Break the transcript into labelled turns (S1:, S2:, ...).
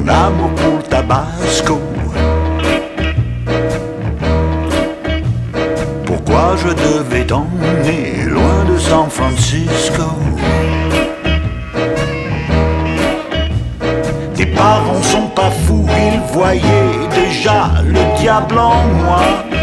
S1: amour pour le Tabasco. Pourquoi je devais t'emmener loin de San Francisco? Tes parents sont pas fous, ils voyaient déjà le diable en moi.